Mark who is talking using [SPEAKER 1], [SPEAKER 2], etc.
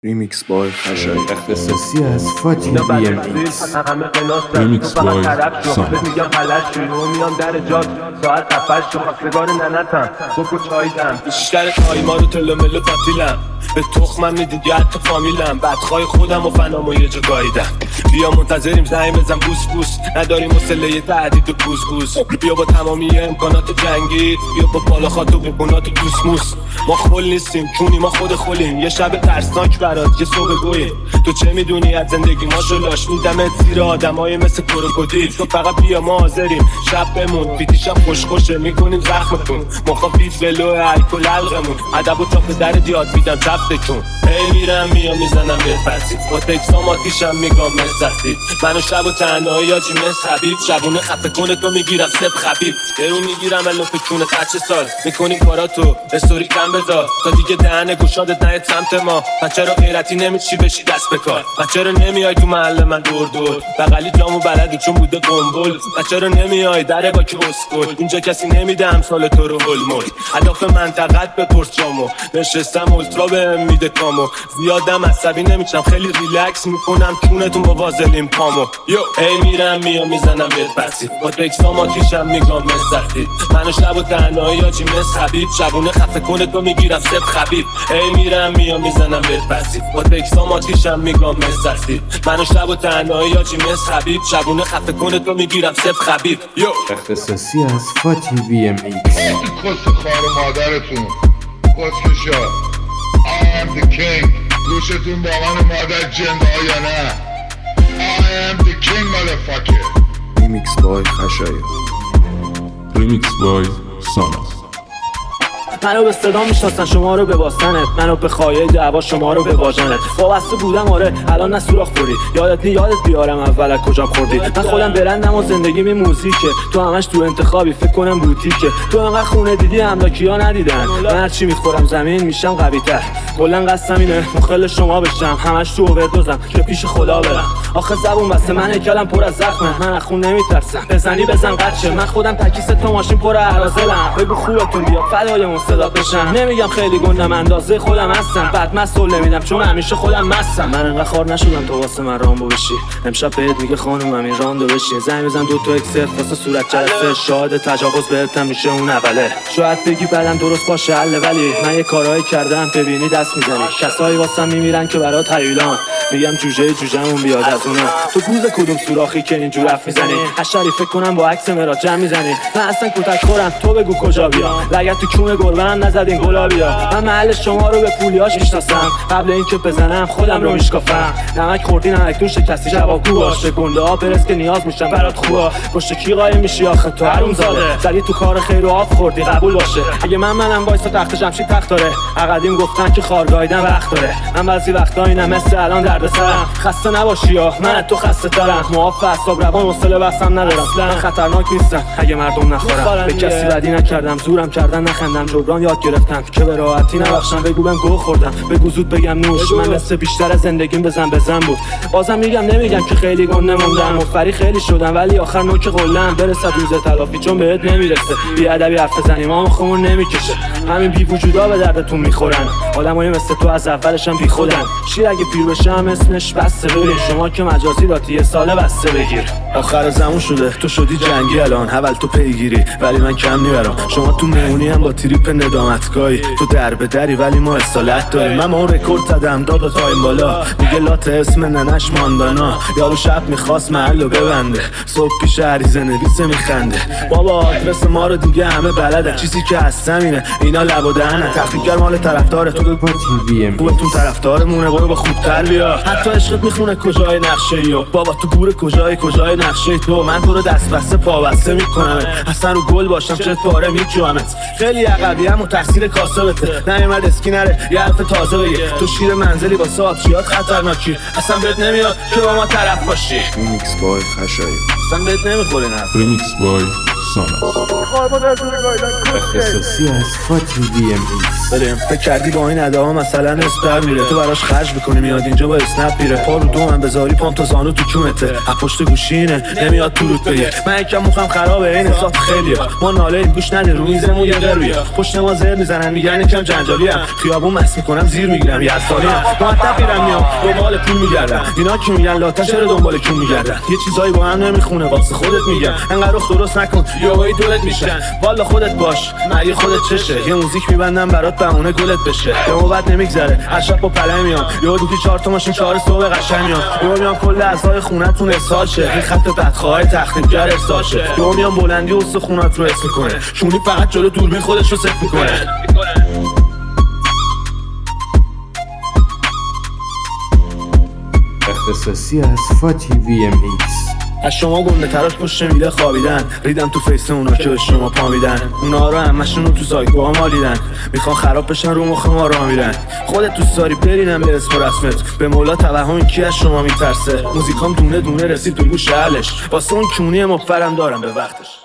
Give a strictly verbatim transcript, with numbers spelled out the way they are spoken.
[SPEAKER 1] ریمیکس بای خشایی اختصاصی از فاتی بی ام ایکس.
[SPEAKER 2] ریمیکس بای سانا.
[SPEAKER 3] میگم پلش شروع میام در جاد ساعت هفتش شو خواستگار ننتم بکو چایدم بیشتر تایما رو تلو ملو تعطیلم به تخمم میدید یا حتی فامیلم بدخواه خودم و فنام و یه جا گاییدم بیا منتظریم زنگ بزن بوس بوس نداریم حوصله تعدید و گوز گوز بیا با تمامی امکانات جنگی بیا با بالاخات و بقونات و دوسموس ما خل نیستیم چونی ما خود خلیم یه شب ترسناک برات یه صبح گوییم تو چه میدونی از زندگی ما شلاش میدمت زیر آدمای مثل کروکودیل تو فقط بیا ما حاضریم شب بمون فیتی شب خوش خوشه میکنیم زخمتون مخافیت ولو الکل علقمون ادب و تا پدر دیاد میدم تفتتون هی میرم میام میزنم بهت بسید با تکسام آتیشم میگم مستید منو شب و تنهایی آجی مس حبیب شبونه خفه کنه تو میگیرم سب خبیب درو میگیرم الو پکونه تچه سال میکنیم کاراتو استوری کم بذار تا دیگه دهن گوشادت نهت سمت ما بچه رو غیرتی نمیچی بشی دست بکار بچه رو نمیای تو محل من دور دور بغلی جامو بلدی چون بوده گنبل بچه رو نمیای دره با که اسکل اینجا کسی نمیده امثال تو رو هلمل هدف منطقت بپرس جامو نشستم اولترا بهم میده کامو زیادم عصبی نمیشم خیلی ریلکس میکنم چونتون با وازلین پامو یو ای میرم میام میزنم بهت بسید با تکسام آتیشم میگم مستید منو شب و تنهایی آجی مس حبیب شبونه خفه کنه تو میگیرم سب خبیب ای میرم میام میزنم بهت بسید با تکسام آتیشم میگم مستید منو شب و تنهایی آجی مس حبیب شبونه خفه کنه تو میگیرم سب خبیب یو
[SPEAKER 1] اختصاصی از فاتی بی ام ایکس.
[SPEAKER 4] کس خار مادرتون کسکشا I am the king گوشتون با من مادر جنده ها یا نه I am the king motherfucker.
[SPEAKER 1] ریمیکس بای خشایی.
[SPEAKER 2] ریمیکس بای سانا.
[SPEAKER 3] منو به صدا میشناسن شما رو به باستنت منو به خواهی دعوا شما رو به واژنت وابسته بودم آره الان نه سوراخ خوری یادت نی یادت بیارم اول از کجام خوردی من خودم برندم و زندگیم این موزیکه تو همش تو انتخابی فکر کنم بوتیکه تو انقدر خونه دیدی املاکیا ندیدن من هرچی میخورم زمین میشم قوی تر کلا قصدم اینه مخل شما بشم همش تو اووردوزم که پیش خدا برم آخه زبون بسته من هیکلم پر از زخمه من از خون نمیترسم بزنی بزن قدشه من خودم تکیس تا ماشین پر اراذلم بگو خوبتون بیا فدای صدا بشم نمیگم خیلی گندم اندازه خودم هستم بعد مسئول نمیدم چون همیشه خودم مستم من انقدر خار نشدم تو واسه من رامبو بشی امشب بهت میگه خانومم این راندو بشی زنگ بزن دو تا اکس واسه صورت جلسه شاهد تجاوز بهتم میشه اون اوله شاید بگی بعدم درست باشه حل ولی من یه کارایی کردم ببینی دست میزنی کسایی واسم میمیرن که برات هیولان میگم جوجه جوجهمون بیاد از اونا تو گوز کدوم سوراخی که اینجور حرف میزنی اشری فکر کنم با عکس مرا جمع میزنی من اصلا کتک خورم تو بگو کجا بیا لگد تو کون گربه‌ام نزدین گلابیا من محل شما رو به پولیاش میشناسم قبل اینکه بزنم خودم رو میشکافم نمک خوردی نمکتون شکستی جوابگو باشه گنده ها برس که نیاز میشن برات خوبا پشت کی قایم میشی آخه تو حروم زاده زدی تو کار خیر و آب خوردی قبول باشه اگه من منم وایسا تخت جمشید تخت داره عقدیم گفتن که خارگاییدن وقت داره من بعضی وقتا اینم مثل الان دردسرم خسته نباشی یا من تو خسته ترم معاف اعصاب روان حوصله بسم ندارم من خطرناک نیستم اگه مردم نخورم به کسی بدی نکردم زورم کردن نخندم جبران یاد گرفتم که به راحتی نبخشم بگو بهم گو خوردم بگو زود بگم نوش من مثل بیشتر از زندگیم بزن بزن بود بازم میگم نمیگم که خیلی گنده موندم مفری خیلی شدم ولی آخر نوک قلم برسد روز تلافی چون بهت نمیرسه بی ادبی حرف بزنی ما مخمون نمیکشه همین بی وجودا به دردتون میخورن آدمای مثل تو از اولشم بی خودن شیر اگه پیر بشم اسمش بسته ببین شما که مجازی داتی یه ساله بسته بگیر آخر زمون شده تو شدی جنگی الان حول تو پیگیری ولی من کم میبرم شما تو مهمونی هم با تریپ ندامتگاهی تو در به دری ولی ما اصالت داریم من اون رکورد زدم داد و تایم بالا میگه لات اسم ننش ماندانا یارو شب میخواست محلو ببنده صبح پیش عریضه نویسه میخنده بابا آدرس ما رو دیگه همه بلدن چیزی که هستم اینه اینا لب و دهنه تحقیقگر مال طرفدار تو
[SPEAKER 1] فاتی بی ام
[SPEAKER 3] خوبتون طرفدارمونه برو با خوبتر بیا حتی عشقت میخونه کجای نقشه ای بابا تو گور کجای کجای نقشه تو من تو رو دست بسته پا بسته میکنم اصلا رو گل باشم چت پاره میجوامت خیلی عقبیم و تحصیل کاسبته نمیمد اسکی نره یه حرف تازه بگه تو شیر منزلی واسه آبچیات خطرناکی اصلا بهت نمیاد که با ما طرف باشی
[SPEAKER 1] ریمیکس بای خشایی.
[SPEAKER 3] اصلا بهت نمیخوره نه
[SPEAKER 2] ریمیکس بای ساناس.
[SPEAKER 1] اختصاصی از فاتی وی ام ایکس.
[SPEAKER 3] بریم فکر کردی با این ادعا مثلا اسپر میره، تو براش خرج میکنی میاد اینجا با اسنپ میره، پا رو دو من بذاری پام تا زانو تو کونته، از پشت گوشینه نمیاد تو روت بگه من یکم مخم خرابه این حساب خیلیه، ما ناله این گوش نده رو میزمون یه قرویه، پشت ما زر میزنن میگن یکم جنجالیم، خیابون مس میکنم زیر میگیرم یزدانیم، معطب میرم میام دنبال پول میگردم، اینا کی میگن لاتا چرا دنبال کون میگردن، یه چیزایی با هم نمیخونه واسه خودت میگم، انقدر رخ درست نکن یهویی دولت میشن، والا خودت باش مری خودت چشه، یه موزیک میبندم برات بهونه گلت بشه، به ما بعد نمیگذره هر شب با پله میام، یهو دیدی چهار تا ماشین چهار صبح قشنگ میام، یهو میام کل اعضای خونتون ارسال شه، این خط بدخواه تخریبگر ارسال شه، یهو میام بلندی استخونات رو حس میکنه، شونی فقط جلو دوربین خودش رو صفر میکنه.
[SPEAKER 1] اختصاصی از فاتی وی ام ایکس.
[SPEAKER 3] از شما گنده تراش پشت میله خوابیدن، ریدم تو فیس اونا که به شما پا میدن، اونا رو همشون رو تو سایکوها مالیدن، میخوان خراب بشن رو مخ ما راه میرن، خودت دوست داری برینم به اسم و رسمت، به مولا توهم کی از شما میترسه، موزیکام دونه دونه رسید تو گوش اهلش، واسه اون کونی مفرم دارم به وقتش.